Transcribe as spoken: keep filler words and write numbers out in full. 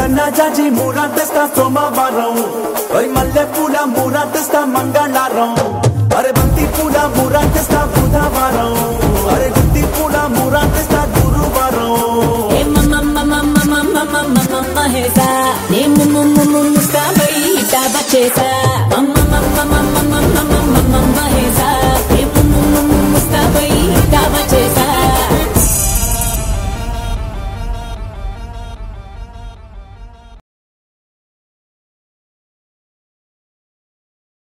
సన్నజాజి మూర తెస్తా సోమవారం, ఓయ్ మల్లె పూల మూర తెస్తా మంగళవారం, అరే బంతి పూల మూర తెస్తా బుధవారం, అరే గుత్తి పూల మూర తెస్తా గురువారం. ఏ మమ్మ మమ్మ మమ్మ మమ్మ మమ్మ మహేసా నే ముమ్ము ముమ్ము ముస్తా బయట బచేసా మమ్మ